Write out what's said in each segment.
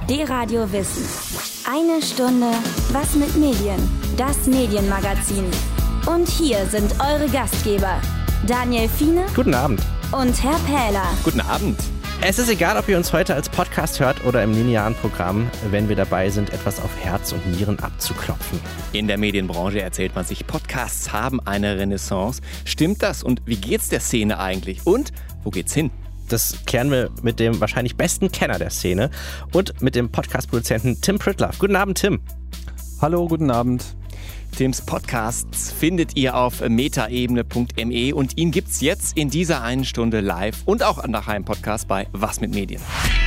D-Radio Wissen. Eine Stunde Was mit Medien? Das Medienmagazin. Und hier sind eure Gastgeber, Daniel Fiene. Guten Abend. Und Herr Pähler. Guten Abend. Es ist egal, ob ihr uns heute als Podcast hört oder im linearen Programm, wenn wir dabei sind, etwas auf Herz und Nieren abzuklopfen. In der Medienbranche erzählt man sich, Podcasts haben eine Renaissance. Stimmt das? Und wie geht's der Szene eigentlich? Und wo geht's hin? Das klären wir mit dem wahrscheinlich besten Kenner der Szene und mit dem Podcast-Produzenten Tim Pritlove. Guten Abend, Tim. Hallo, guten Abend. Tims Podcasts findet ihr auf metaebene.me und ihn gibt's jetzt in dieser einen Stunde live und auch nachher im Podcast bei Was mit Medien.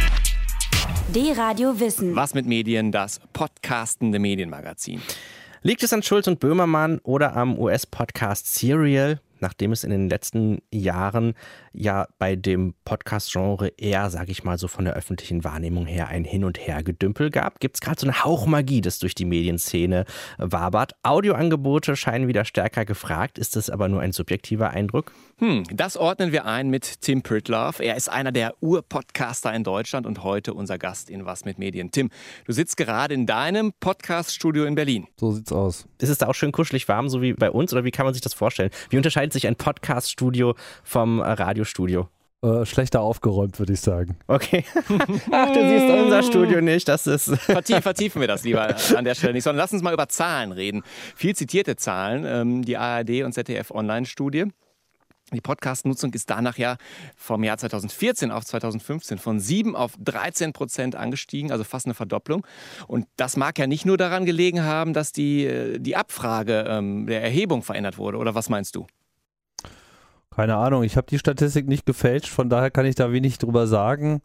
D-Radio Wissen. Was mit Medien, das podcastende Medienmagazin. Liegt es an Schulz und Böhmermann oder am US-Podcast Serial? Nachdem es in den letzten Jahren ja bei dem Podcast-Genre eher, sage ich mal so von der öffentlichen Wahrnehmung her, ein Hin- und Her-Gedümpel gab, gibt es gerade so eine Hauchmagie, das durch die Medienszene wabert. Audioangebote scheinen wieder stärker gefragt. Ist das aber nur ein subjektiver Eindruck? Das ordnen wir ein mit Tim Pritlove. Er ist einer der Ur-Podcaster in Deutschland und heute unser Gast in Was mit Medien. Tim, du sitzt gerade in deinem Podcast-Studio in Berlin. So sieht's aus. Ist es da auch schön kuschelig warm, so wie bei uns, oder wie kann man sich das vorstellen? Wie unterscheidet sich ein Podcast-Studio vom Radiostudio? Schlechter aufgeräumt, würde ich sagen. Okay. Ach, du siehst unser Studio nicht. Das ist Vertiefen wir das lieber an der Stelle nicht, sondern lass uns mal über Zahlen reden. Viel zitierte Zahlen, die ARD und ZDF Online-Studie. Die Podcast-Nutzung ist danach ja vom Jahr 2014 auf 2015 von 7% auf 13% angestiegen, also fast eine Verdopplung. Und das mag ja nicht nur daran gelegen haben, dass die Abfrage der Erhebung verändert wurde. Oder was meinst du? Keine Ahnung, ich habe die Statistik nicht gefälscht, von daher kann ich da wenig drüber sagen.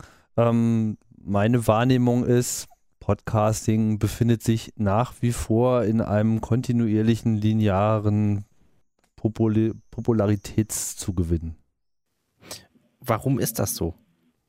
Meine Wahrnehmung ist, Podcasting befindet sich nach wie vor in einem kontinuierlichen, linearen Popularitätszugewinn. Warum ist das so?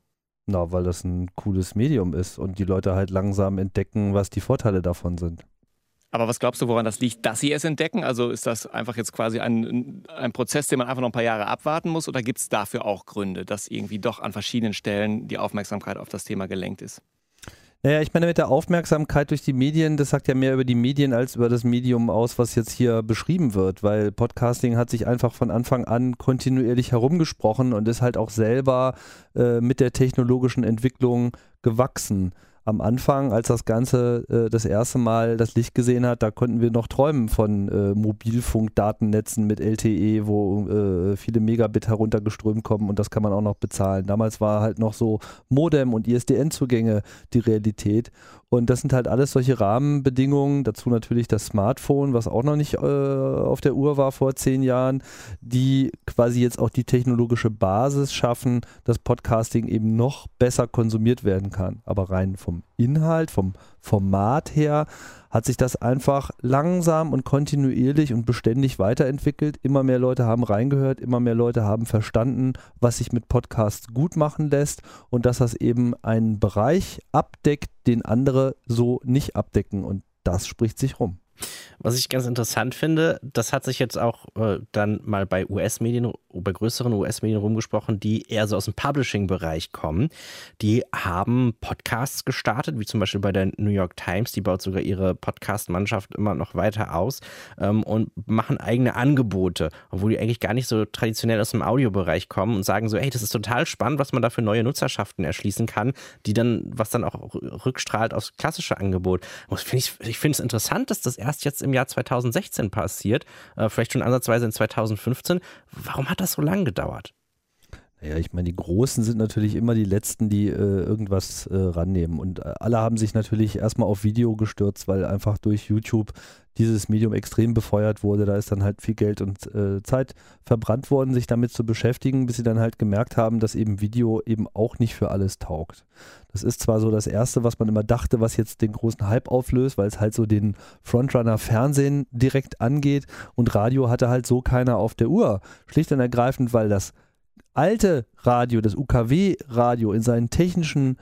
Na, weil das ein cooles Medium ist und die Leute halt langsam entdecken, was die Vorteile davon sind. Aber was glaubst du, woran das liegt, dass sie es entdecken? Also ist das einfach jetzt quasi ein Prozess, den man einfach noch ein paar Jahre abwarten muss? Oder gibt es dafür auch Gründe, dass irgendwie doch an verschiedenen Stellen die Aufmerksamkeit auf das Thema gelenkt ist? Naja, ich meine, mit der Aufmerksamkeit durch die Medien, das sagt ja mehr über die Medien als über das Medium aus, was jetzt hier beschrieben wird, weil Podcasting hat sich einfach von Anfang an kontinuierlich herumgesprochen und ist halt auch selber mit der technologischen Entwicklung gewachsen. Am Anfang, als das Ganze das erste Mal das Licht gesehen hat, da konnten wir noch träumen von Mobilfunkdatennetzen mit LTE, wo viele Megabit heruntergeströmt kommen und das kann man auch noch bezahlen. Damals war halt noch so Modem und ISDN-Zugänge die Realität und das sind halt alles solche Rahmenbedingungen, dazu natürlich das Smartphone, was auch noch nicht auf der Uhr war vor 10 Jahren, die quasi jetzt auch die technologische Basis schaffen, dass Podcasting eben noch besser konsumiert werden kann. Aber rein vom Inhalt, vom Format her, hat sich das einfach langsam und kontinuierlich und beständig weiterentwickelt. Immer mehr Leute haben reingehört, immer mehr Leute haben verstanden, was sich mit Podcasts gut machen lässt und dass das eben einen Bereich abdeckt, den andere so nicht abdecken und das spricht sich rum. Was ich ganz interessant finde, das hat sich jetzt auch dann mal bei US-Medien, bei größeren US-Medien rumgesprochen, die eher so aus dem Publishing-Bereich kommen. Die haben Podcasts gestartet, wie zum Beispiel bei der New York Times, die baut sogar ihre Podcast-Mannschaft immer noch weiter aus und machen eigene Angebote, obwohl die eigentlich gar nicht so traditionell aus dem Audiobereich kommen und sagen so, hey, das ist total spannend, was man da für neue Nutzerschaften erschließen kann, was dann auch rückstrahlt aufs klassische Angebot. Ich finde es interessant, dass das erst jetzt im Jahr 2016 passiert, vielleicht schon ansatzweise in 2015. Warum hat das so lange gedauert? Naja, ich meine, die Großen sind natürlich immer die Letzten, die irgendwas rannehmen und alle haben sich natürlich erstmal auf Video gestürzt, weil einfach durch YouTube dieses Medium extrem befeuert wurde. Da ist dann halt viel Geld und Zeit verbrannt worden, sich damit zu beschäftigen, bis sie dann halt gemerkt haben, dass eben Video eben auch nicht für alles taugt. Das ist zwar so das Erste, was man immer dachte, was jetzt den großen Hype auflöst, weil es halt so den Frontrunner Fernsehen direkt angeht und Radio hatte halt so keiner auf der Uhr. Schlicht und ergreifend, weil das alte Radio, das UKW-Radio in seinen technischen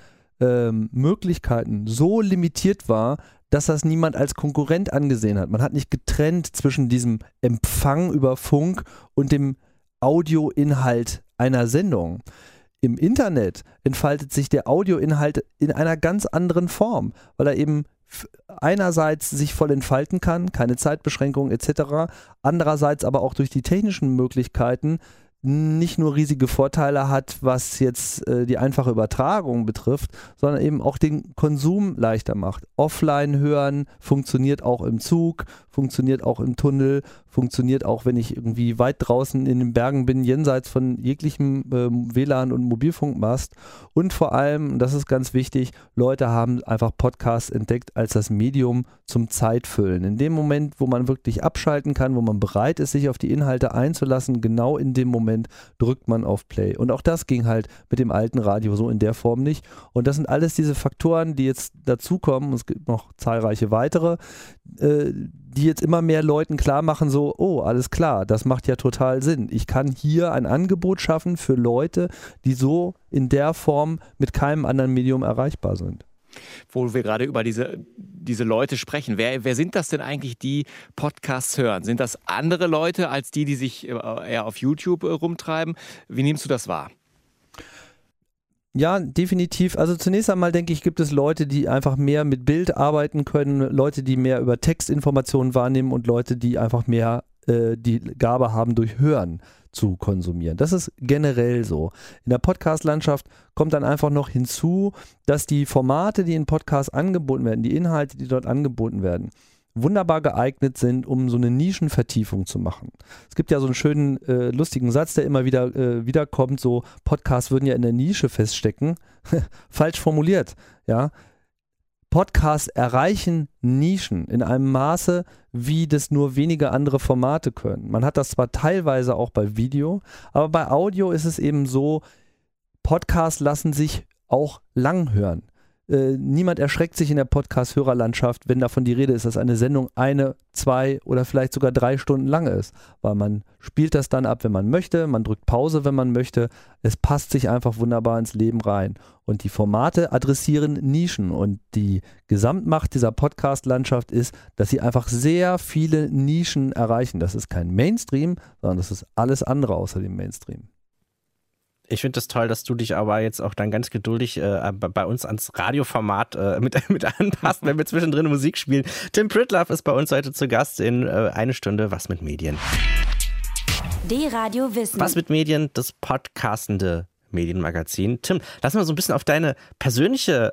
Möglichkeiten so limitiert war, dass das niemand als Konkurrent angesehen hat. Man hat nicht getrennt zwischen diesem Empfang über Funk und dem Audioinhalt einer Sendung. im Internet entfaltet sich der Audioinhalt in einer ganz anderen Form, weil er eben einerseits sich voll entfalten kann, keine Zeitbeschränkungen etc., andererseits aber auch durch die technischen Möglichkeiten nicht nur riesige Vorteile hat, was jetzt die einfache Übertragung betrifft, sondern eben auch den Konsum leichter macht. Offline hören funktioniert auch im Zug, funktioniert auch im Tunnel, funktioniert auch, wenn ich irgendwie weit draußen in den Bergen bin, jenseits von jeglichem WLAN und Mobilfunkmast. Und vor allem, das ist ganz wichtig, Leute haben einfach Podcasts entdeckt als das Medium zum Zeitfüllen. In dem Moment, wo man wirklich abschalten kann, wo man bereit ist, sich auf die Inhalte einzulassen, genau in dem Moment drückt man auf Play. Und auch das ging halt mit dem alten Radio so in der Form nicht. Und das sind alles diese Faktoren, die jetzt dazukommen. Es gibt noch zahlreiche weitere, die jetzt immer mehr Leuten klar machen, so, oh, alles klar, das macht ja total Sinn. Ich kann hier ein Angebot schaffen für Leute, die so in der Form mit keinem anderen Medium erreichbar sind. Wo wir gerade über diese Leute sprechen. Wer sind das denn eigentlich, die Podcasts hören? Sind das andere Leute als die sich eher auf YouTube rumtreiben? Wie nimmst du das wahr? Ja, definitiv. Also zunächst einmal denke ich, gibt es Leute, die einfach mehr mit Bild arbeiten können, Leute, die mehr über Textinformationen wahrnehmen und Leute, die einfach mehr die Gabe haben, durch Hören zu konsumieren. Das ist generell so. In der Podcast-Landschaft kommt dann einfach noch hinzu, dass die Formate, die in Podcasts angeboten werden, die Inhalte, die dort angeboten werden, wunderbar geeignet sind, um so eine Nischenvertiefung zu machen. Es gibt ja so einen schönen, lustigen Satz, der immer wieder wiederkommt, so Podcasts würden ja in der Nische feststecken. Falsch formuliert, ja. Podcasts erreichen Nischen in einem Maße, wie das nur wenige andere Formate können. Man hat das zwar teilweise auch bei Video, aber bei Audio ist es eben so, Podcasts lassen sich auch lang hören. Niemand erschreckt sich in der Podcast-Hörerlandschaft, wenn davon die Rede ist, dass eine Sendung 1, 2 oder vielleicht sogar 3 Stunden lang ist, weil man spielt das dann ab, wenn man möchte, man drückt Pause, wenn man möchte. Es passt sich einfach wunderbar ins Leben rein. Und die Formate adressieren Nischen und die Gesamtmacht dieser Podcast-Landschaft ist, dass sie einfach sehr viele Nischen erreichen. Das ist kein Mainstream, sondern das ist alles andere außer dem Mainstream. Ich finde das toll, dass du dich aber jetzt auch dann ganz geduldig bei uns ans Radioformat mit anpasst, wenn wir zwischendrin Musik spielen. Tim Pritlove ist bei uns heute zu Gast in eine Stunde Was mit Medien. D-Radio Wissen. Was mit Medien, das podcastende Medienmagazin. Tim, lass mal so ein bisschen auf deine persönliche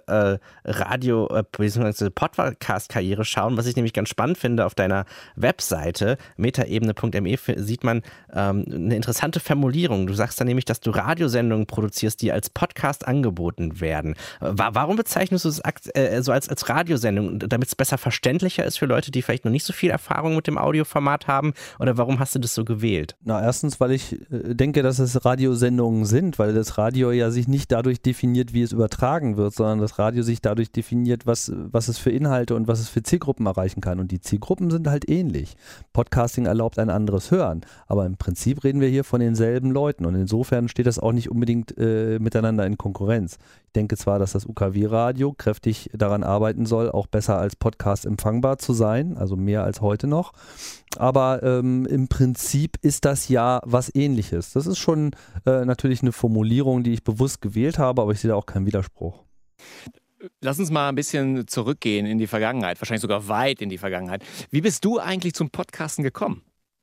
bzw. Podcast-Karriere schauen, was ich nämlich ganz spannend finde. Auf deiner Webseite metaebene.me sieht man eine interessante Formulierung. Du sagst da nämlich, dass du Radiosendungen produzierst, die als Podcast angeboten werden. Warum bezeichnest du es so als Radiosendung? Damit es besser verständlicher ist für Leute, die vielleicht noch nicht so viel Erfahrung mit dem Audioformat haben? Oder warum hast du das so gewählt? Na, erstens, weil ich denke, dass es Radiosendungen sind, weil das Radio ja sich nicht dadurch definiert, wie es übertragen wird, sondern das Radio sich dadurch definiert, was es für Inhalte und was es für Zielgruppen erreichen kann. Und die Zielgruppen sind halt ähnlich. Podcasting erlaubt ein anderes Hören, aber im Prinzip reden wir hier von denselben Leuten und insofern steht das auch nicht unbedingt miteinander in Konkurrenz. Ich denke zwar, dass das UKW-Radio kräftig daran arbeiten soll, auch besser als Podcast empfangbar zu sein, also mehr als heute noch, aber im Prinzip ist das ja was Ähnliches. Das ist schon natürlich eine Formulierung, die ich bewusst gewählt habe, aber ich sehe da auch keinen Widerspruch. Lass uns mal ein bisschen zurückgehen in die Vergangenheit, wahrscheinlich sogar weit in die Vergangenheit. Wie bist du eigentlich zum Podcasten gekommen?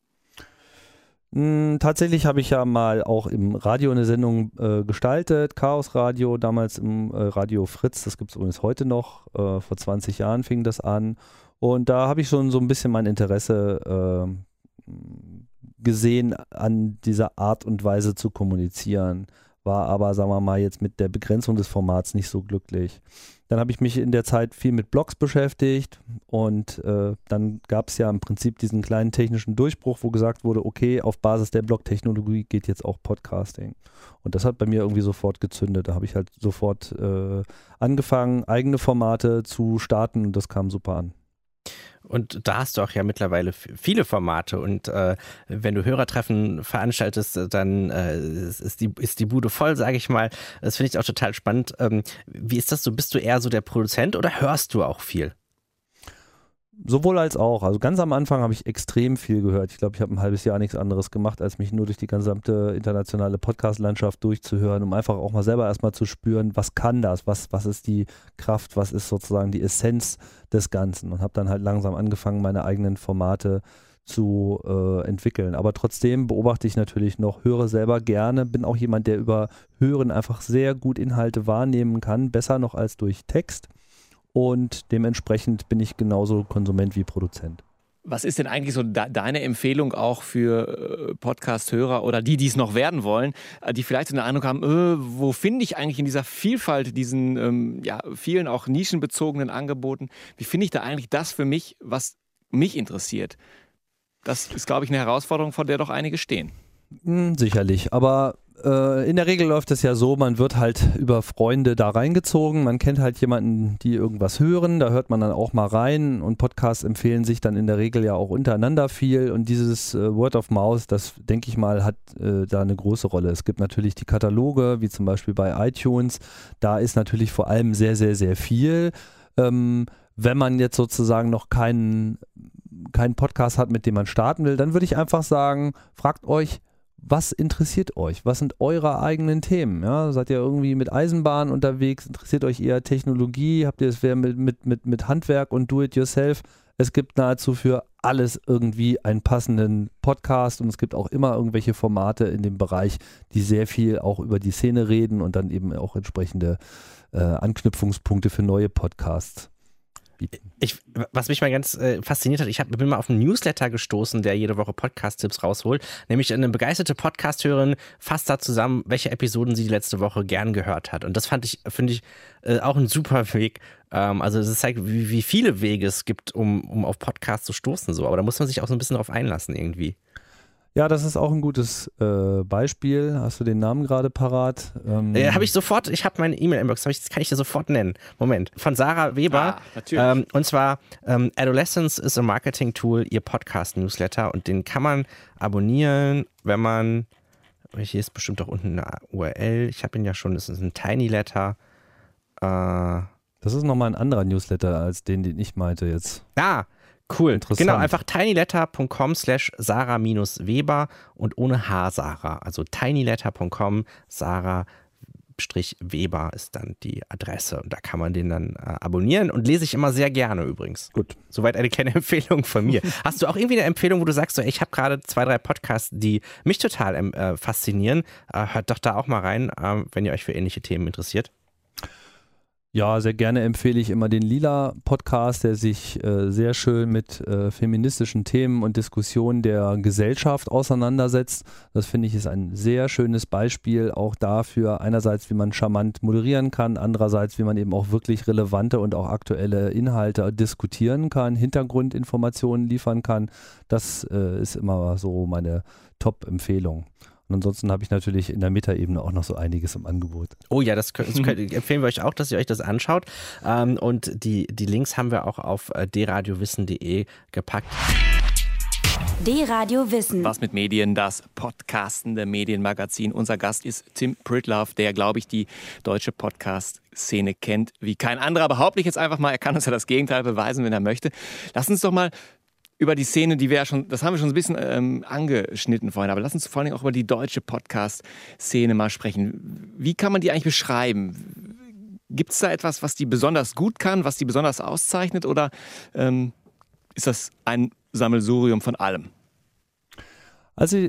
Tatsächlich habe ich ja mal auch im Radio eine Sendung gestaltet, Chaos Radio, damals im Radio Fritz, das gibt es übrigens heute noch, vor 20 Jahren fing das an und da habe ich schon so ein bisschen mein Interesse gesehen, an dieser Art und Weise zu kommunizieren, war aber, sagen wir mal, jetzt mit der Begrenzung des Formats nicht so glücklich. Dann habe ich mich in der Zeit viel mit Blogs beschäftigt und dann gab es ja im Prinzip diesen kleinen technischen Durchbruch, wo gesagt wurde, okay, auf Basis der Blog-Technologie geht jetzt auch Podcasting. Und das hat bei mir irgendwie sofort gezündet. Da habe ich halt sofort angefangen, eigene Formate zu starten und das kam super an. Und da hast du auch ja mittlerweile viele Formate und wenn du Hörertreffen veranstaltest, dann ist die Bude voll, sage ich mal. Das finde ich auch total spannend. Wie ist das so? Bist du eher so der Produzent oder hörst du auch viel? Sowohl als auch. Also ganz am Anfang habe ich extrem viel gehört. Ich glaube, ich habe ein halbes Jahr nichts anderes gemacht, als mich nur durch die gesamte internationale Podcast-Landschaft durchzuhören, um einfach auch mal selber erstmal zu spüren, was kann das, was ist die Kraft, was ist sozusagen die Essenz des Ganzen, und habe dann halt langsam angefangen, meine eigenen Formate zu entwickeln. Aber trotzdem beobachte ich natürlich noch, höre selber gerne, bin auch jemand, der über Hören einfach sehr gut Inhalte wahrnehmen kann, besser noch als durch Text. Und dementsprechend bin ich genauso Konsument wie Produzent. Was ist denn eigentlich so deine Empfehlung auch für Podcast-Hörer oder die es noch werden wollen, die vielleicht so eine Ahnung haben, wo finde ich eigentlich in dieser Vielfalt, diesen vielen auch nischenbezogenen Angeboten, wie finde ich da eigentlich das für mich, was mich interessiert? Das ist, glaube ich, eine Herausforderung, vor der doch einige stehen. Sicherlich, aber in der Regel läuft es ja so, man wird halt über Freunde da reingezogen, man kennt halt jemanden, die irgendwas hören, da hört man dann auch mal rein, und Podcasts empfehlen sich dann in der Regel ja auch untereinander viel, und dieses Word of Mouth, das denke ich mal, hat da eine große Rolle. Es gibt natürlich die Kataloge, wie zum Beispiel bei iTunes, da ist natürlich vor allem sehr, sehr, sehr viel. Wenn man jetzt sozusagen noch keinen Podcast hat, mit dem man starten will, dann würde ich einfach sagen, fragt euch, was interessiert euch? Was sind eure eigenen Themen? Ja, seid ihr irgendwie mit Eisenbahn unterwegs? Interessiert euch eher Technologie? Habt ihr es mit Handwerk und Do-it-yourself? Es gibt nahezu für alles irgendwie einen passenden Podcast, und es gibt auch immer irgendwelche Formate in dem Bereich, die sehr viel auch über die Szene reden und dann eben auch entsprechende Anknüpfungspunkte für neue Podcasts. Was mich mal ganz fasziniert hat, bin mal auf einen Newsletter gestoßen, der jede Woche Podcast-Tipps rausholt. Nämlich eine begeisterte Podcast-Hörerin fasst da zusammen, welche Episoden sie die letzte Woche gern gehört hat. Und das finde ich auch ein super Weg. Also es zeigt, wie viele Wege es gibt, um auf Podcasts zu stoßen. So. Aber da muss man sich auch so ein bisschen drauf einlassen irgendwie. Ja, das ist auch ein gutes Beispiel. Hast du den Namen gerade parat? Habe ich sofort, ich habe meine E-Mail-Inbox, das kann ich dir sofort nennen. Moment. Von Sarah Weber. Natürlich. Und zwar Adolescence is a Marketing Tool, ihr Podcast-Newsletter. Und den kann man abonnieren, wenn man, hier ist bestimmt auch unten eine URL. Ich habe ihn ja schon, das ist ein Tiny Letter. Das ist nochmal ein anderer Newsletter als den ich meinte jetzt. Cool. Genau, einfach tinyletter.com/Sarah-Weber und ohne H Sarah. Also tinyletter.com Sarah-Weber ist dann die Adresse. Und da kann man den dann abonnieren, und lese ich immer sehr gerne übrigens. Gut. Soweit eine kleine Empfehlung von mir. Hast du auch irgendwie eine Empfehlung, wo du sagst, so, ich habe gerade 2, 3 Podcasts, die mich total faszinieren? Hört doch da auch mal rein, wenn ihr euch für ähnliche Themen interessiert. Ja, sehr gerne empfehle ich immer den Lila-Podcast, der sich sehr schön mit feministischen Themen und Diskussionen der Gesellschaft auseinandersetzt. Das finde ich ist ein sehr schönes Beispiel auch dafür, einerseits wie man charmant moderieren kann, andererseits wie man eben auch wirklich relevante und auch aktuelle Inhalte diskutieren kann, Hintergrundinformationen liefern kann. Das ist immer so meine Top-Empfehlung. Und ansonsten habe ich natürlich in der Metaebene auch noch so einiges im Angebot. Oh ja, das empfehlen wir euch auch, dass ihr euch das anschaut. Und die Links haben wir auch auf dradiowissen.de gepackt. D-Radio Wissen. Was mit Medien, das podcastende Medienmagazin. Unser Gast ist Tim Pritlove, der, glaube ich, die deutsche Podcast-Szene kennt wie kein anderer. Behaupte ich jetzt einfach mal, er kann uns ja das Gegenteil beweisen, wenn er möchte. Lass uns doch mal über die Szene, die wir ja schon, das haben wir schon ein bisschen angeschnitten vorhin, aber lass uns vor allem auch über die deutsche Podcast-Szene mal sprechen. Wie kann man die eigentlich beschreiben? Gibt es da etwas, was die besonders gut kann, was die besonders auszeichnet, oder ist das ein Sammelsurium von allem? Also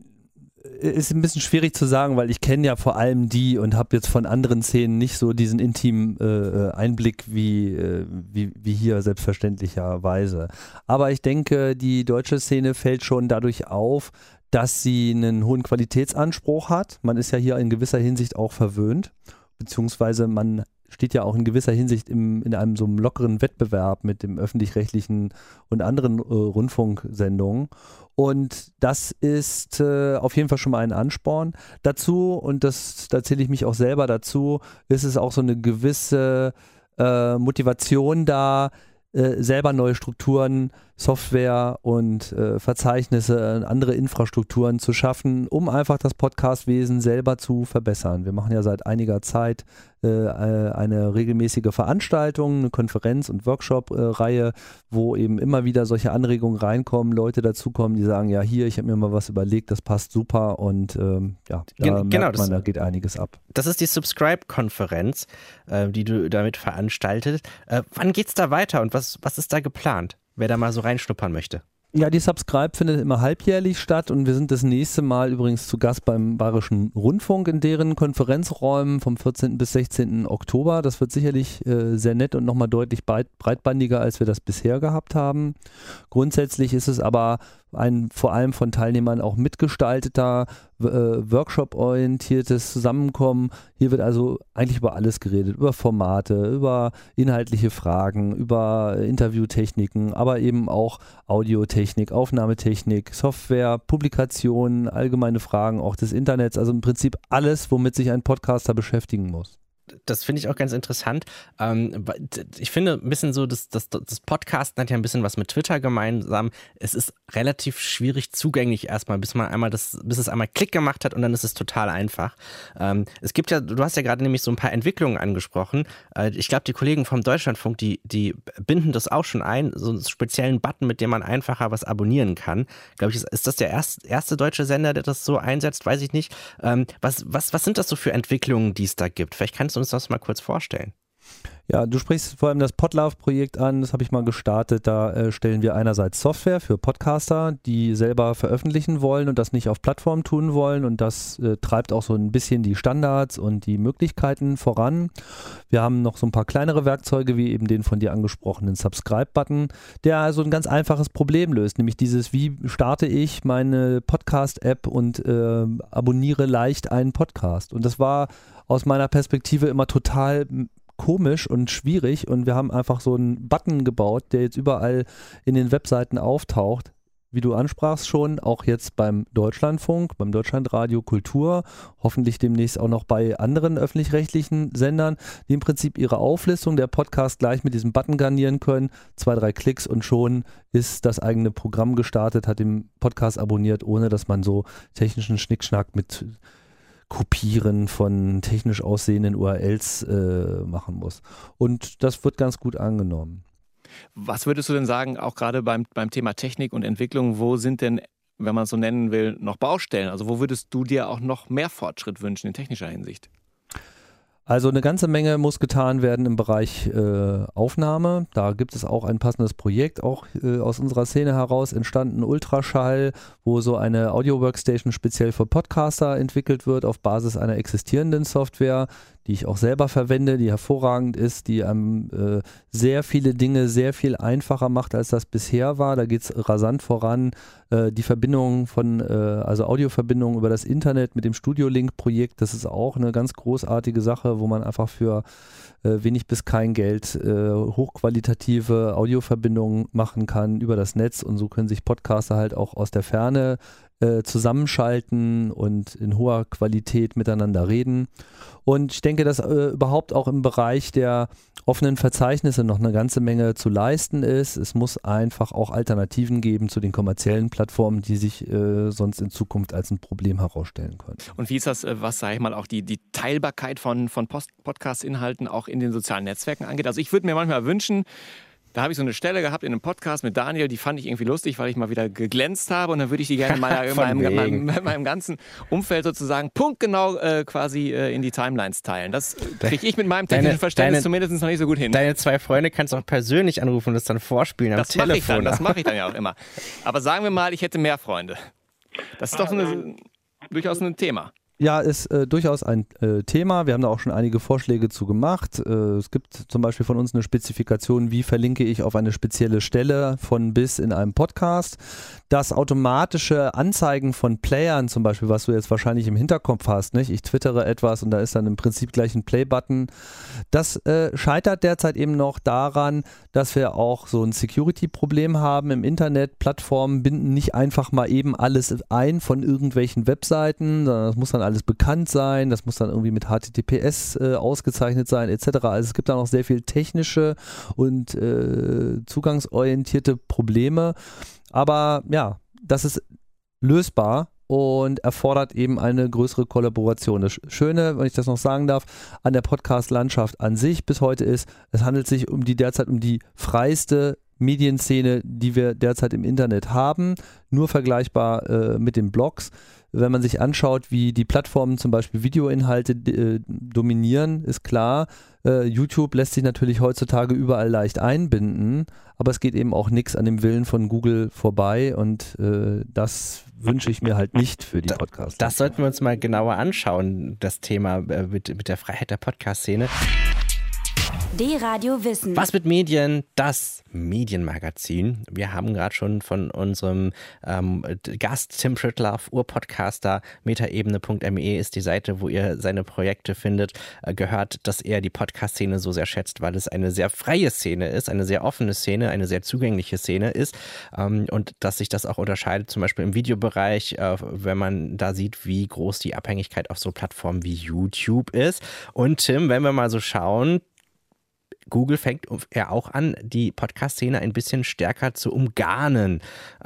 ist ein bisschen schwierig zu sagen, weil ich kenne ja vor allem die und habe jetzt von anderen Szenen nicht so diesen intimen Einblick wie hier selbstverständlicherweise. Aber ich denke, die deutsche Szene fällt schon dadurch auf, dass sie einen hohen Qualitätsanspruch hat. Man ist ja hier in gewisser Hinsicht auch verwöhnt, beziehungsweise man steht ja auch in gewisser Hinsicht in einem so einem lockeren Wettbewerb mit dem öffentlich-rechtlichen und anderen Rundfunksendungen. Und das ist auf jeden Fall schon mal ein Ansporn. Dazu, und da zähle ich mich auch selber dazu, ist es auch so eine gewisse Motivation da, selber neue Strukturen, Software und Verzeichnisse, andere Infrastrukturen zu schaffen, um einfach das Podcastwesen selber zu verbessern. Wir machen ja seit einiger Zeit eine regelmäßige Veranstaltung, eine Konferenz- und Workshop-Reihe, wo eben immer wieder solche Anregungen reinkommen, Leute dazukommen, die sagen, ja hier, ich habe mir mal was überlegt, das passt super und merkt man, da geht einiges ab. Das ist die Subscribe-Konferenz, die du damit veranstaltest. Wann geht's da weiter und was ist da geplant, wer da mal so reinschnuppern möchte? Ja, die Subscribe findet immer halbjährlich statt und wir sind das nächste Mal übrigens zu Gast beim Bayerischen Rundfunk in deren Konferenzräumen vom 14. bis 16. Oktober. Das wird sicherlich sehr nett und nochmal deutlich breitbandiger, als wir das bisher gehabt haben. Grundsätzlich ist es aber ein vor allem von Teilnehmern auch mitgestalteter, Workshop-orientiertes Zusammenkommen. Hier wird also eigentlich über alles geredet, über Formate, über inhaltliche Fragen, über Interviewtechniken, aber eben auch Audiotechnik, Aufnahmetechnik, Software, Publikationen, allgemeine Fragen auch des Internets, also im Prinzip alles, womit sich ein Podcaster beschäftigen muss. Das finde ich auch ganz interessant. Ich finde ein bisschen so, das Podcasten hat ja ein bisschen was mit Twitter gemeinsam. Es ist relativ schwierig zugänglich erstmal, bis es einmal Klick gemacht hat und dann ist es total einfach. Es gibt ja, du hast ja gerade nämlich so ein paar Entwicklungen angesprochen. Ich glaube, die Kollegen vom Deutschlandfunk, die binden das auch schon ein, so einen speziellen Button, mit dem man einfacher was abonnieren kann. Glaube ich, ist das der erste deutsche Sender, der das so einsetzt? Weiß ich nicht. Was sind das so für Entwicklungen, die es da gibt? Vielleicht kannst du uns das mal kurz vorstellen. Ja, du sprichst vor allem das Podlove-Projekt an, das habe ich mal gestartet. Da stellen wir einerseits Software für Podcaster, die selber veröffentlichen wollen und das nicht auf Plattformen tun wollen und das treibt auch so ein bisschen die Standards und die Möglichkeiten voran. Wir haben noch so ein paar kleinere Werkzeuge, wie eben den von dir angesprochenen Subscribe-Button, der also ein ganz einfaches Problem löst, nämlich dieses, wie starte ich meine Podcast-App und abonniere leicht einen Podcast. Und das war aus meiner Perspektive immer total komisch und schwierig und wir haben einfach so einen Button gebaut, der jetzt überall in den Webseiten auftaucht, wie du ansprachst schon, auch jetzt beim Deutschlandfunk, beim Deutschlandradio Kultur, hoffentlich demnächst auch noch bei anderen öffentlich-rechtlichen Sendern, die im Prinzip ihre Auflistung der Podcasts gleich mit diesem Button garnieren können, 2, 3 Klicks und schon ist das eigene Programm gestartet, hat den Podcast abonniert, ohne dass man so technischen Schnickschnack mit Kopieren von technisch aussehenden URLs machen muss. Und das wird ganz gut angenommen. Was würdest du denn sagen, auch gerade beim Thema Technik und Entwicklung, wo sind denn, wenn man es so nennen will, noch Baustellen? Also wo würdest du dir auch noch mehr Fortschritt wünschen in technischer Hinsicht? Also eine ganze Menge muss getan werden im Bereich Aufnahme. Da gibt es auch ein passendes Projekt, auch aus unserer Szene heraus entstanden, Ultraschall, wo so eine Audio-Workstation speziell für Podcaster entwickelt wird auf Basis einer existierenden Software, die ich auch selber verwende, die hervorragend ist, die einem sehr viele Dinge sehr viel einfacher macht, als das bisher war. Da geht es rasant voran. Die Verbindung also Audioverbindung über das Internet mit dem Studio-Link-Projekt, das ist auch eine ganz großartige Sache, wo man einfach für wenig bis kein Geld hochqualitative Audioverbindungen machen kann über das Netz und so können sich Podcaster halt auch aus der Ferne zusammenschalten und in hoher Qualität miteinander reden. Und ich denke, dass überhaupt auch im Bereich der offenen Verzeichnisse noch eine ganze Menge zu leisten ist. Es muss einfach auch Alternativen geben zu den kommerziellen Plattformen, die sich sonst in Zukunft als ein Problem herausstellen können. Und wie ist das, was, sage ich mal, auch die Teilbarkeit von Podcast-Inhalten auch in den sozialen Netzwerken angeht? Also ich würde mir manchmal wünschen, da habe ich so eine Stelle gehabt in einem Podcast mit Daniel, die fand ich irgendwie lustig, weil ich mal wieder geglänzt habe und dann würde ich die gerne in meinem ganzen Umfeld sozusagen punktgenau quasi in die Timelines teilen. Das kriege ich mit meinem technischen Verständnis zumindest noch nicht so gut hin. Deine 2 Freunde kannst du auch persönlich anrufen und das dann vorspielen am Telefon. Das mache ich dann ja auch immer. Aber sagen wir mal, ich hätte mehr Freunde. Das ist doch durchaus ein Thema. Ja, ist durchaus ein Thema. Wir haben da auch schon einige Vorschläge zu gemacht. Es gibt zum Beispiel von uns eine Spezifikation, wie verlinke ich auf eine spezielle Stelle von bis in einem Podcast. Das automatische Anzeigen von Playern zum Beispiel, was du jetzt wahrscheinlich im Hinterkopf hast, nicht? Ich twittere etwas und da ist dann im Prinzip gleich ein Play-Button. Das scheitert derzeit eben noch daran, dass wir auch so ein Security-Problem haben im Internet. Plattformen binden nicht einfach mal eben alles ein von irgendwelchen Webseiten, sondern das muss dann alles bekannt sein, das muss dann irgendwie mit HTTPS ausgezeichnet sein etc. Also es gibt da noch sehr viel technische und zugangsorientierte Probleme, aber ja, das ist lösbar und erfordert eben eine größere Kollaboration. Das Schöne, wenn ich das noch sagen darf, an der Podcast-Landschaft an sich bis heute ist, es handelt sich derzeit um die freiste Medienszene, die wir derzeit im Internet haben, nur vergleichbar mit den Blogs. Wenn man sich anschaut, wie die Plattformen zum Beispiel Videoinhalte dominieren, ist klar, YouTube lässt sich natürlich heutzutage überall leicht einbinden, aber es geht eben auch nichts an dem Willen von Google vorbei und das wünsche ich mir halt nicht für die Podcasts. Das sollten wir uns mal genauer anschauen, das Thema mit der Freiheit der Podcast-Szene. D-Radio Wissen. Was mit Medien? Das Medienmagazin. Wir haben gerade schon von unserem Gast Tim Pritlove, Urpodcaster, metaebene.me ist die Seite, wo ihr seine Projekte findet, gehört, dass er die Podcast-Szene so sehr schätzt, weil es eine sehr freie Szene ist, eine sehr offene Szene, eine sehr zugängliche Szene ist und dass sich das auch unterscheidet, zum Beispiel im Videobereich, wenn man da sieht, wie groß die Abhängigkeit auf so Plattformen wie YouTube ist. Und Tim, wenn wir mal so schauen, Google fängt ja auch an, die Podcast-Szene ein bisschen stärker zu umgarnen,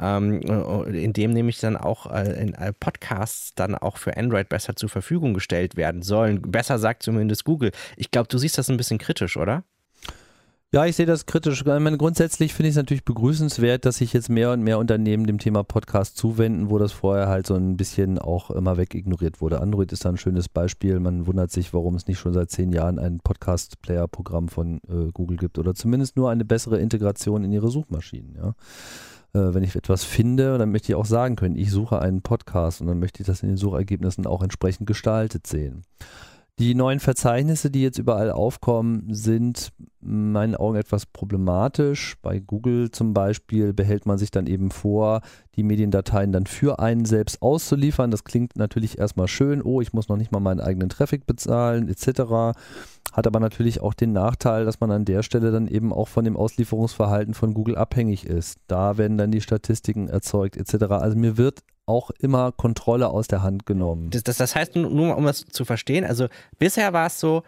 indem nämlich dann auch Podcasts dann auch für Android besser zur Verfügung gestellt werden sollen. Besser sagt zumindest Google. Ich glaube, du siehst das ein bisschen kritisch, oder? Ja, ich sehe das kritisch. Ich meine, grundsätzlich finde ich es natürlich begrüßenswert, dass sich jetzt mehr und mehr Unternehmen dem Thema Podcast zuwenden, wo das vorher halt so ein bisschen auch immer wegignoriert wurde. Android ist da ein schönes Beispiel. Man wundert sich, warum es nicht schon seit 10 Jahren ein Podcast-Player-Programm von Google gibt oder zumindest nur eine bessere Integration in ihre Suchmaschinen. Ja. Wenn ich etwas finde, dann möchte ich auch sagen können, ich suche einen Podcast und dann möchte ich das in den Suchergebnissen auch entsprechend gestaltet sehen. Die neuen Verzeichnisse, die jetzt überall aufkommen, sind in meinen Augen etwas problematisch. Bei Google zum Beispiel behält man sich dann eben vor, die Mediendateien dann für einen selbst auszuliefern. Das klingt natürlich erstmal schön, ich muss noch nicht mal meinen eigenen Traffic bezahlen etc. Hat aber natürlich auch den Nachteil, dass man an der Stelle dann eben auch von dem Auslieferungsverhalten von Google abhängig ist. Da werden dann die Statistiken erzeugt etc. Also mir wird auch immer Kontrolle aus der Hand genommen. Das heißt, nur um es zu verstehen, also bisher war es so,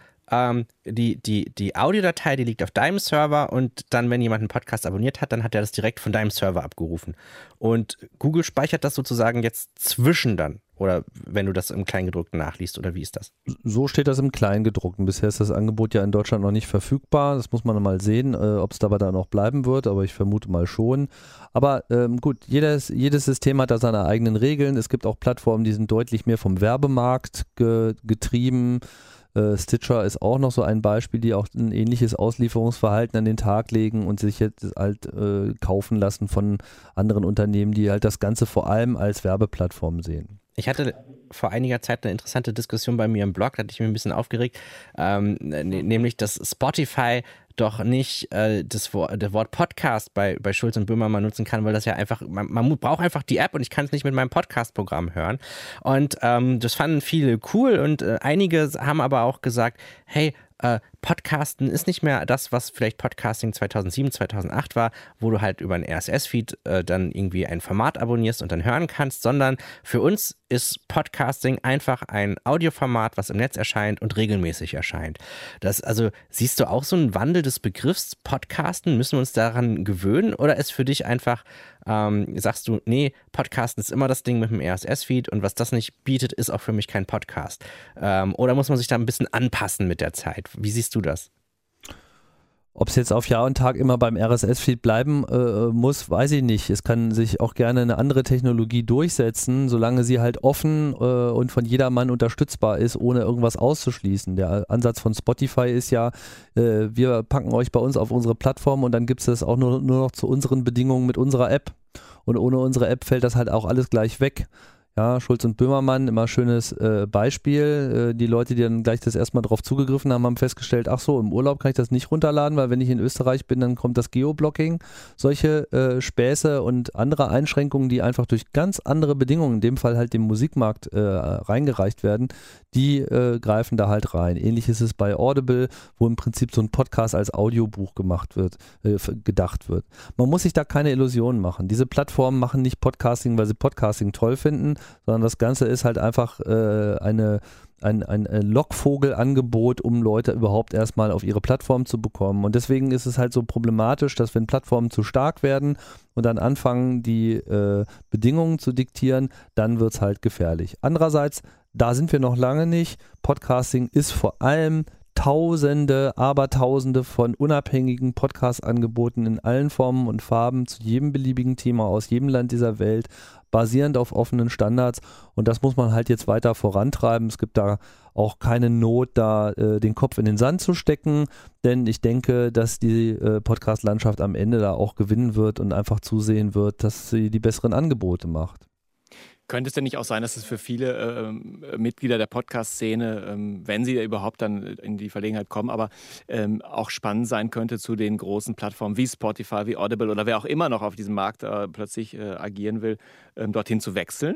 die Audiodatei, die liegt auf deinem Server und dann, wenn jemand einen Podcast abonniert hat, dann hat er das direkt von deinem Server abgerufen. Und Google speichert das sozusagen jetzt zwischen dann. Oder wenn du das im Kleingedruckten nachliest, oder wie ist das? So steht das im Kleingedruckten. Bisher ist das Angebot ja in Deutschland noch nicht verfügbar. Das muss man mal sehen, ob es dabei dann noch bleiben wird, aber ich vermute mal schon. Aber gut, jedes System hat da seine eigenen Regeln. Es gibt auch Plattformen, die sind deutlich mehr vom Werbemarkt getrieben. Stitcher ist auch noch so ein Beispiel, die auch ein ähnliches Auslieferungsverhalten an den Tag legen und sich jetzt halt kaufen lassen von anderen Unternehmen, die halt das Ganze vor allem als Werbeplattform sehen. Ich hatte vor einiger Zeit eine interessante Diskussion bei mir im Blog, da hatte ich mich ein bisschen aufgeregt, nämlich, dass Spotify doch nicht das Wort Podcast bei Schulz und Böhmermann nutzen kann, weil das ja einfach, man braucht einfach die App und ich kann es nicht mit meinem Podcast-Programm hören. Und das fanden viele cool und einige haben aber auch gesagt, hey, Podcasten ist nicht mehr das, was vielleicht Podcasting 2007, 2008 war, wo du halt über einen RSS-Feed dann irgendwie ein Format abonnierst und dann hören kannst, sondern für uns ist Podcasting einfach ein Audioformat, was im Netz erscheint und regelmäßig erscheint. Also siehst du auch so einen Wandel des Begriffs Podcasten? Müssen wir uns daran gewöhnen oder ist für dich einfach, sagst du, nee, Podcasten ist immer das Ding mit dem RSS-Feed und was das nicht bietet, ist auch für mich kein Podcast. Oder muss man sich da ein bisschen anpassen mit der Zeit? Wie siehst du das? Ob es jetzt auf Jahr und Tag immer beim RSS-Feed bleiben muss, weiß ich nicht. Es kann sich auch gerne eine andere Technologie durchsetzen, solange sie halt offen und von jedermann unterstützbar ist, ohne irgendwas auszuschließen. Der Ansatz von Spotify ist ja, wir packen euch bei uns auf unsere Plattform und dann gibt es das auch nur noch zu unseren Bedingungen mit unserer App. Und ohne unsere App fällt das halt auch alles gleich weg. Ja, Schulz und Böhmermann, immer schönes Beispiel. Die Leute, die dann gleich das erstmal drauf zugegriffen haben, haben festgestellt, ach so, im Urlaub kann ich das nicht runterladen, weil wenn ich in Österreich bin, dann kommt das Geoblocking. Solche Späße und andere Einschränkungen, die einfach durch ganz andere Bedingungen, in dem Fall halt dem Musikmarkt reingereicht werden, die greifen da halt rein. Ähnlich ist es bei Audible, wo im Prinzip so ein Podcast als Audiobuch gedacht wird. Man muss sich da keine Illusionen machen. Diese Plattformen machen nicht Podcasting, weil sie Podcasting toll finden, sondern das Ganze ist halt einfach ein Lockvogelangebot, um Leute überhaupt erstmal auf ihre Plattform zu bekommen. Und deswegen ist es halt so problematisch, dass wenn Plattformen zu stark werden und dann anfangen, die Bedingungen zu diktieren, dann wird es halt gefährlich. Andererseits, da sind wir noch lange nicht. Podcasting ist vor allem Tausende, Abertausende von unabhängigen Podcast-Angeboten in allen Formen und Farben zu jedem beliebigen Thema aus jedem Land dieser Welt, basierend auf offenen Standards, und das muss man halt jetzt weiter vorantreiben. Es gibt da auch keine Not, da den Kopf in den Sand zu stecken, denn ich denke, dass die Podcast-Landschaft am Ende da auch gewinnen wird und einfach zusehen wird, dass sie die besseren Angebote macht. Könnte es denn nicht auch sein, dass es für viele Mitglieder der Podcast-Szene, wenn sie überhaupt dann in die Verlegenheit kommen, aber auch spannend sein könnte, zu den großen Plattformen wie Spotify, wie Audible oder wer auch immer noch auf diesem Markt plötzlich agieren will, dorthin zu wechseln?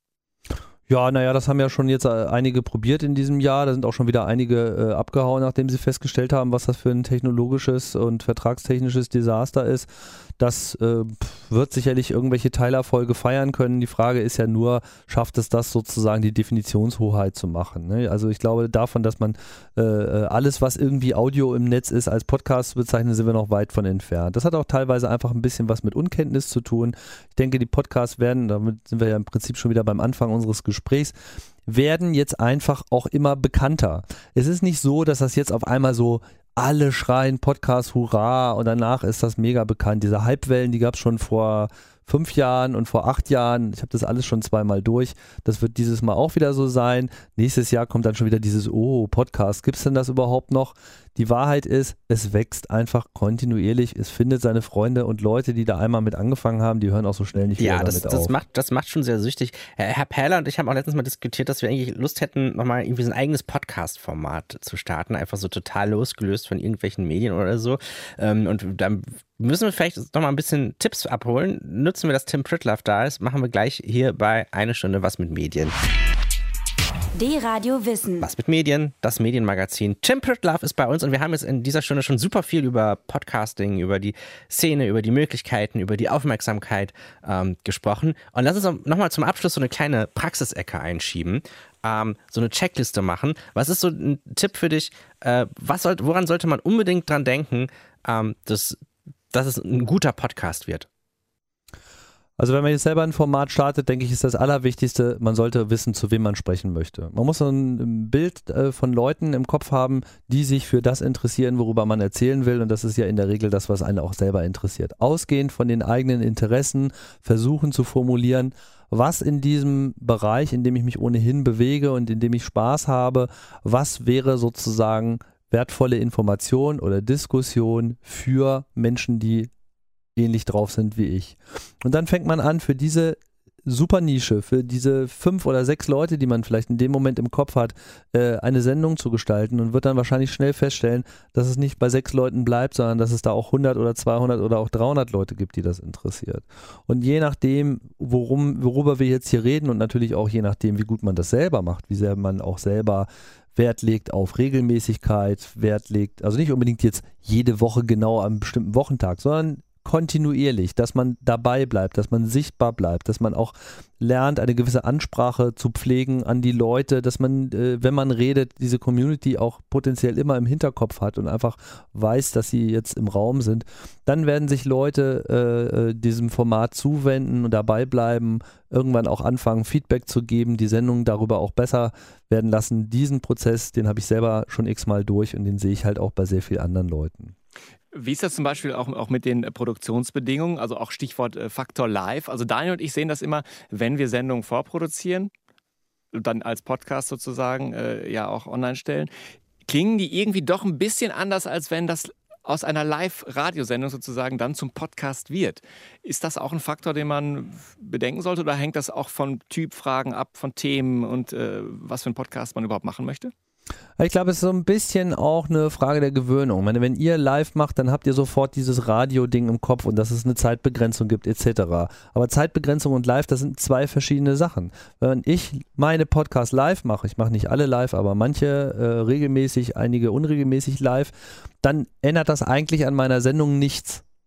Ja, naja, das haben ja schon jetzt einige probiert in diesem Jahr. Da sind auch schon wieder einige abgehauen, nachdem sie festgestellt haben, was das für ein technologisches und vertragstechnisches Desaster ist. Das wird sicherlich irgendwelche Teilerfolge feiern können. Die Frage ist ja nur, schafft es das sozusagen, die Definitionshoheit zu machen? Ne? Also ich glaube, davon, dass man alles, was irgendwie Audio im Netz ist, als Podcast zu bezeichnen, sind wir noch weit von entfernt. Das hat auch teilweise einfach ein bisschen was mit Unkenntnis zu tun. Ich denke, die Podcasts werden, damit sind wir ja im Prinzip schon wieder beim Anfang unseres Gesprächs, werden jetzt einfach auch immer bekannter. Es ist nicht so, dass das jetzt auf einmal so alle schreien Podcast, hurra, und danach ist das mega bekannt. Diese Hypewellen, die gab es schon vor 5 Jahren und vor 8 Jahren. Ich habe das alles schon 2-mal durch. Das wird dieses Mal auch wieder so sein. Nächstes Jahr kommt dann schon wieder dieses, Podcast, gibt es denn das überhaupt noch? Die Wahrheit ist, es wächst einfach kontinuierlich. Es findet seine Freunde und Leute, die da einmal mit angefangen haben, die hören auch so schnell nicht wieder damit auf. Das macht schon sehr süchtig. Herr Perler und ich haben auch letztens mal diskutiert, dass wir eigentlich Lust hätten, nochmal irgendwie so ein eigenes Podcast-Format zu starten. Einfach so total losgelöst von irgendwelchen Medien oder so. Und dann müssen wir vielleicht nochmal ein bisschen Tipps abholen. Nutzen wir, dass Tim Pritlove da ist, machen wir gleich hier bei Eine Stunde was mit Medien. D-Radio Wissen. Was mit Medien? Das Medienmagazin. Tim Pritlove ist bei uns und wir haben jetzt in dieser Stunde schon super viel über Podcasting, über die Szene, über die Möglichkeiten, über die Aufmerksamkeit gesprochen. Und lass uns nochmal zum Abschluss so eine kleine Praxisecke einschieben, so eine Checkliste machen. Was ist so ein Tipp für dich? Woran sollte man unbedingt dran denken, dass es ein guter Podcast wird? Also wenn man jetzt selber ein Format startet, denke ich, ist das Allerwichtigste, man sollte wissen, zu wem man sprechen möchte. Man muss so ein Bild von Leuten im Kopf haben, die sich für das interessieren, worüber man erzählen will, und das ist ja in der Regel das, was einen auch selber interessiert. Ausgehend von den eigenen Interessen versuchen zu formulieren, was in diesem Bereich, in dem ich mich ohnehin bewege und in dem ich Spaß habe, was wäre sozusagen wertvolle Information oder Diskussion für Menschen, die ähnlich drauf sind wie ich. Und dann fängt man an, für diese super Nische, für diese 5 oder 6 Leute, die man vielleicht in dem Moment im Kopf hat, eine Sendung zu gestalten, und wird dann wahrscheinlich schnell feststellen, dass es nicht bei 6 Leuten bleibt, sondern dass es da auch 100 oder 200 oder auch 300 Leute gibt, die das interessiert. Und je nachdem, worüber wir jetzt hier reden, und natürlich auch je nachdem, wie gut man das selber macht, wie sehr man auch selber Wert legt auf Regelmäßigkeit, Wert legt, also nicht unbedingt jetzt jede Woche genau am bestimmten Wochentag, sondern kontinuierlich, dass man dabei bleibt, dass man sichtbar bleibt, dass man auch lernt, eine gewisse Ansprache zu pflegen an die Leute, dass man, wenn man redet, diese Community auch potenziell immer im Hinterkopf hat und einfach weiß, dass sie jetzt im Raum sind. Dann werden sich Leute diesem Format zuwenden und dabei bleiben, irgendwann auch anfangen, Feedback zu geben, die Sendung darüber auch besser werden lassen. Diesen Prozess, den habe ich selber schon x-mal durch und den sehe ich halt auch bei sehr vielen anderen Leuten. Wie ist das zum Beispiel auch mit den Produktionsbedingungen, also auch Stichwort Faktor Live? Also Daniel und ich sehen das immer, wenn wir Sendungen vorproduzieren, dann als Podcast sozusagen ja auch online stellen, klingen die irgendwie doch ein bisschen anders, als wenn das aus einer Live-Radiosendung sozusagen dann zum Podcast wird. Ist das auch ein Faktor, den man bedenken sollte, oder hängt das auch von Typfragen ab, von Themen und was für einen Podcast man überhaupt machen möchte? Ich glaube, es ist so ein bisschen auch eine Frage der Gewöhnung. Ich meine, wenn ihr live macht, dann habt ihr sofort dieses Radio-Ding im Kopf und dass es eine Zeitbegrenzung gibt etc. Aber Zeitbegrenzung und live, das sind 2 verschiedene Sachen. Wenn ich meine Podcasts live mache, ich mache nicht alle live, aber manche regelmäßig, einige unregelmäßig live, dann ändert das eigentlich an meiner Sendung nichts.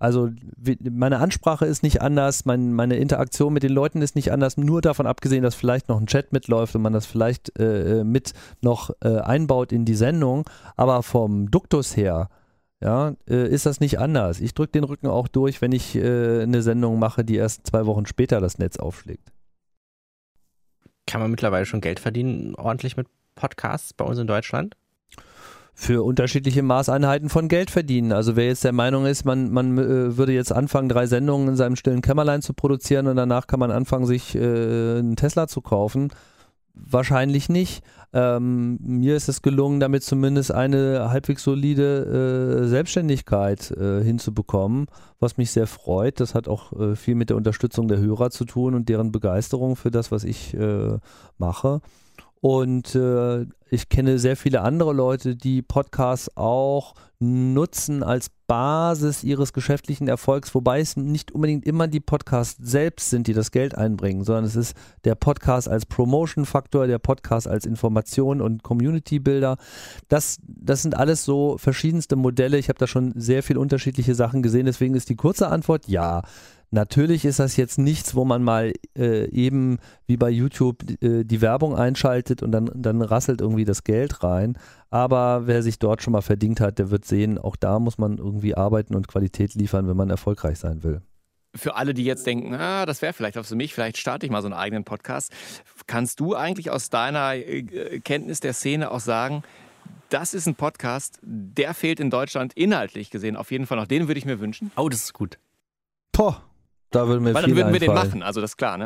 Also meine Ansprache ist nicht anders, meine Interaktion mit den Leuten ist nicht anders, nur davon abgesehen, dass vielleicht noch ein Chat mitläuft und man das vielleicht mit noch einbaut in die Sendung, aber vom Duktus her ist das nicht anders. Ich drücke den Rücken auch durch, wenn ich eine Sendung mache, die erst 2 Wochen später das Netz aufschlägt. Kann man mittlerweile schon Geld verdienen, ordentlich mit Podcasts bei uns in Deutschland? Für unterschiedliche Maßeinheiten von Geld verdienen. Also wer jetzt der Meinung ist, man würde jetzt anfangen, 3 Sendungen in seinem stillen Kämmerlein zu produzieren und danach kann man anfangen, sich einen Tesla zu kaufen, wahrscheinlich nicht. Mir ist es gelungen, damit zumindest eine halbwegs solide Selbstständigkeit hinzubekommen, was mich sehr freut. Das hat auch viel mit der Unterstützung der Hörer zu tun und deren Begeisterung für das, was ich mache. Und ich kenne sehr viele andere Leute, die Podcasts auch nutzen als Basis ihres geschäftlichen Erfolgs, wobei es nicht unbedingt immer die Podcasts selbst sind, die das Geld einbringen, sondern es ist der Podcast als Promotion-Faktor, der Podcast als Information und Community-Builder. Das sind alles so verschiedenste Modelle. Ich habe da schon sehr viele unterschiedliche Sachen gesehen, deswegen ist die kurze Antwort ja. Natürlich ist das jetzt nichts, wo man mal eben wie bei YouTube die Werbung einschaltet und dann rasselt irgendwie das Geld rein. Aber wer sich dort schon mal verdient hat, der wird sehen, auch da muss man irgendwie arbeiten und Qualität liefern, wenn man erfolgreich sein will. Für alle, die jetzt denken, das wäre vielleicht was für mich, vielleicht starte ich mal so einen eigenen Podcast. Kannst du eigentlich aus deiner Kenntnis der Szene auch sagen, das ist ein Podcast, der fehlt in Deutschland inhaltlich gesehen auf jeden Fall noch. Den würde ich mir wünschen. Oh, das ist gut. Da würden wir Weil dann würden wir den machen, also das ist klar, ne?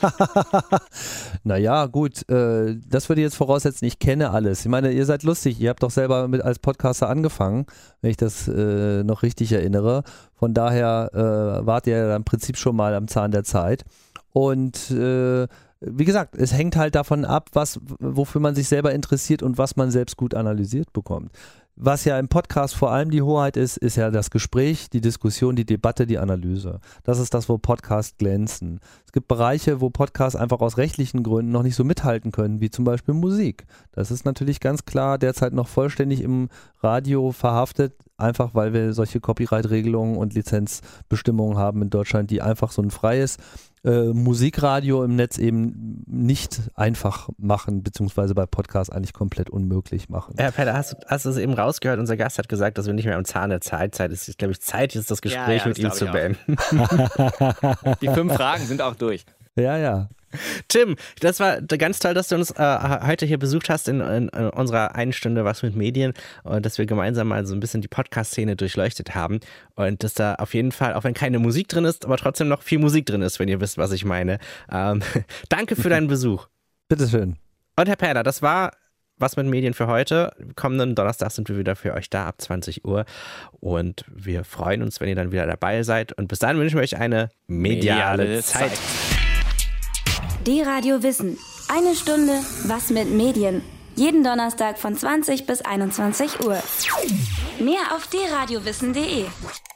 Naja, gut, das würde ich jetzt voraussetzen, ich kenne alles. Ich meine, ihr seid lustig, ihr habt doch selber als Podcaster angefangen, wenn ich das noch richtig erinnere. Von daher wart ihr ja im Prinzip schon mal am Zahn der Zeit. Und wie gesagt, es hängt halt davon ab, wofür man sich selber interessiert und was man selbst gut analysiert bekommt. Was ja im Podcast vor allem die Hoheit ist, ist ja das Gespräch, die Diskussion, die Debatte, die Analyse. Das ist das, wo Podcasts glänzen. Es gibt Bereiche, wo Podcasts einfach aus rechtlichen Gründen noch nicht so mithalten können, wie zum Beispiel Musik. Das ist natürlich ganz klar derzeit noch vollständig im Radio verhaftet, einfach weil wir solche Copyright-Regelungen und Lizenzbestimmungen haben in Deutschland, die einfach so ein freies Musikradio im Netz eben nicht einfach machen, beziehungsweise bei Podcasts eigentlich komplett unmöglich machen. Herr Peller, hast du es eben rausgehört? Unser Gast hat gesagt, dass wir nicht mehr am Zahn der Zeit ist, glaube ich, Zeit, jetzt das Gespräch mit ihm zu beenden. Die 5 Fragen sind auch durch. Ja. Tim, das war ganz toll, dass du uns heute hier besucht hast in unserer 1 Stunde was mit Medien und dass wir gemeinsam mal so ein bisschen die Podcast-Szene durchleuchtet haben und dass da auf jeden Fall, auch wenn keine Musik drin ist, aber trotzdem noch viel Musik drin ist, wenn ihr wisst, was ich meine. Danke für deinen Besuch. Bitteschön. Und Herr Perler, das war was mit Medien für heute. Kommenden Donnerstag sind wir wieder für euch da ab 20 Uhr und wir freuen uns, wenn ihr dann wieder dabei seid und bis dahin wünschen wir euch eine mediale Zeit. D-Radio Wissen. 1 Stunde was mit Medien. Jeden Donnerstag von 20 bis 21 Uhr. Mehr auf dradiowissen.de.